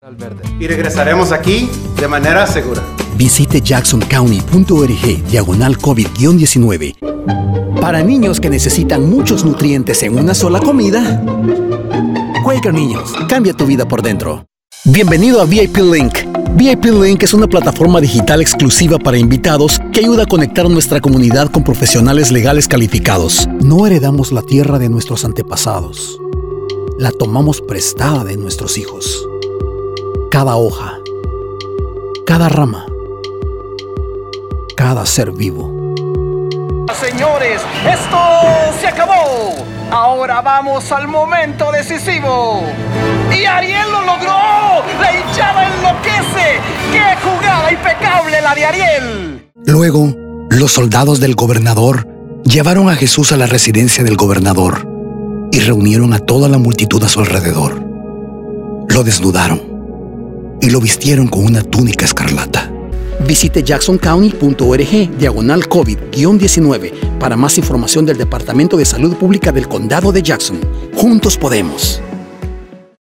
Y regresaremos aquí de manera segura. Visite jacksoncounty.org/COVID-19. Para niños que necesitan muchos nutrientes en una sola comida, Quaker Niños, cambia tu vida por dentro. Bienvenido a VIP Link. VIP Link es una plataforma digital exclusiva para invitados que ayuda a conectar nuestra comunidad con profesionales legales calificados. No heredamos la tierra de nuestros antepasados. La tomamos prestada de nuestros hijos. Cada hoja, cada rama, cada ser vivo. Señores, esto se acabó. Ahora vamos al momento decisivo. Y Ariel lo logró. La hinchada enloquece. ¡Qué jugada impecable la de Ariel! Luego, los soldados del gobernador llevaron a Jesús a la residencia del gobernador y reunieron a toda la multitud a su alrededor. Lo desnudaron y lo vistieron con una túnica escarlata. Visite jacksoncounty.org/COVID-19 para más información del Departamento de Salud Pública del Condado de Jackson. Juntos podemos.